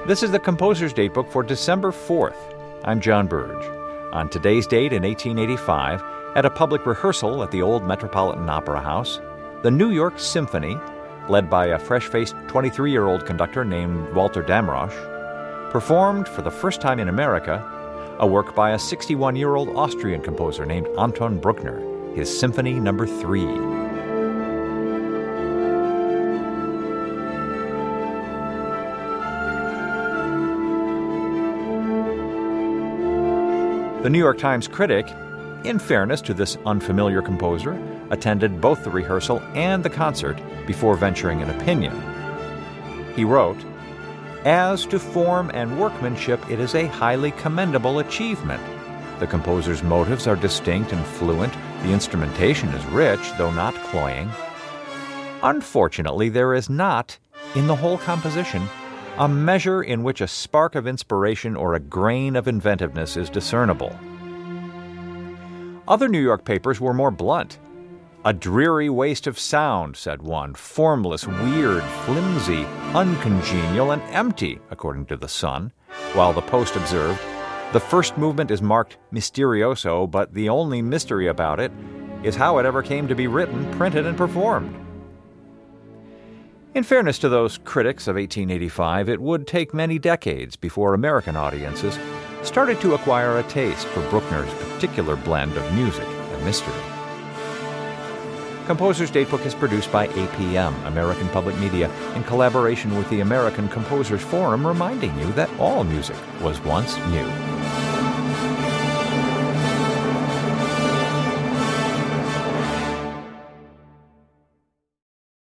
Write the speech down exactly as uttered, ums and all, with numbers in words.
This is the Composer's Datebook for December fourth. I'm John Burge. On today's date in eighteen eighty-five, at a public rehearsal at the Old Metropolitan Opera House, the New York Symphony, led by a fresh-faced twenty-three-year-old conductor named Walter Damrosch, performed for the first time in America a work by a sixty-one-year-old Austrian composer named Anton Bruckner, his Symphony Number three. The New York Times critic, in fairness to this unfamiliar composer, attended both the rehearsal and the concert before venturing an opinion. He wrote, "As to form and workmanship, it is a highly commendable achievement. The composer's motives are distinct and fluent. The instrumentation is rich, though not cloying. Unfortunately, there is not, in the whole composition, a measure in which a spark of inspiration or a grain of inventiveness is discernible." Other New York papers were more blunt. "A dreary waste of sound," said one, "formless, weird, flimsy, uncongenial, and empty," according to The Sun, while the Post observed, "The first movement is marked mysterioso, but the only mystery about it is how it ever came to be written, printed, and performed." In fairness to those critics of eighteen eighty-five, it would take many decades before American audiences started to acquire a taste for Bruckner's particular blend of music and mystery. Composer's Datebook is produced by A P M, American Public Media, in collaboration with the American Composers Forum, reminding you that all music was once new.